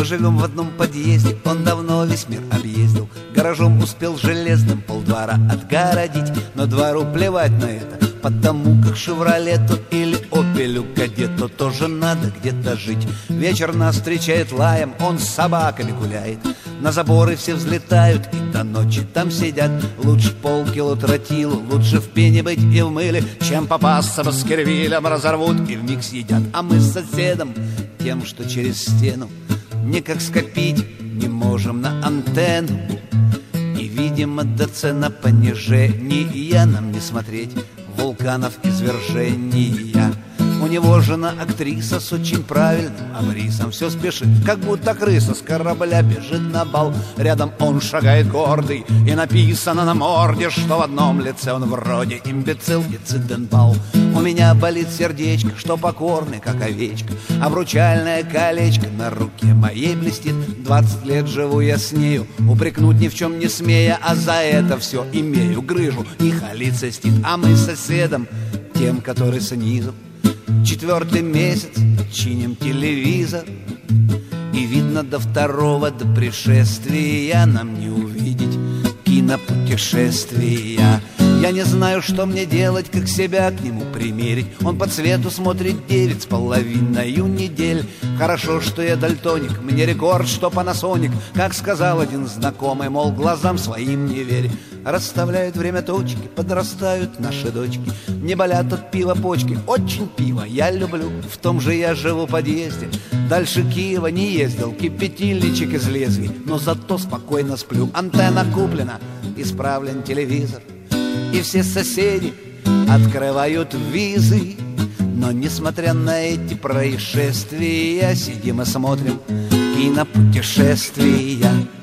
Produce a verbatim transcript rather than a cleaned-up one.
Мы живем в одном подъезде, он давно весь мир объездил. Гаражом успел железным полдвора отгородить, но двору плевать на это, потому как «Шевролету» или «Опелю Кадету» тоже надо где-то жить. Вечер нас встречает лаем, он с собаками гуляет. На заборы все взлетают и до ночи там сидят. Лучше полкило тротилу, лучше в пене быть и в мыле, чем попасться баскервилем, разорвут и вмиг съедят. А мы с соседом, тем, что через стену, никак скопить не можем на антенну. И, видимо, до цена понижения нам не смотреть вулканов извержения. У него жена актриса с очень правильным обрисом. Все спешит, как будто крыса с корабля бежит на бал. Рядом он шагает гордый, и написано на морде, что в одном лице он вроде имбецил и циденбал. У меня болит сердечко, что покорный, как овечка. Обручальное колечко на руке моей блестит. Двадцать лет живу я с нею, упрекнуть ни в чем не смея, а за это все имею грыжу и холецистит. А мы с соседом, тем, который снизу, четвертый месяц чиним телевизор. И видно, до второго, до пришествия нам не увидеть кинопутешествия. Я не знаю, что мне делать, как себя к нему примерить. Он по цвету смотрит девять с половиною недель. Хорошо, что я дальтоник, мне рекорд, что Panasonic. Как сказал один знакомый, мол, глазам своим не верь. Расставляют время точки, подрастают наши дочки. Не болят от пива почки, очень пиво я люблю. В том же я живу подъезде, дальше Киева не ездил. Кипятильничек из лезвий, но зато спокойно сплю. Антенна куплена, исправлен телевизор, и все соседи открывают визы. Но несмотря на эти происшествия, сидим и смотрим кинопутешествия.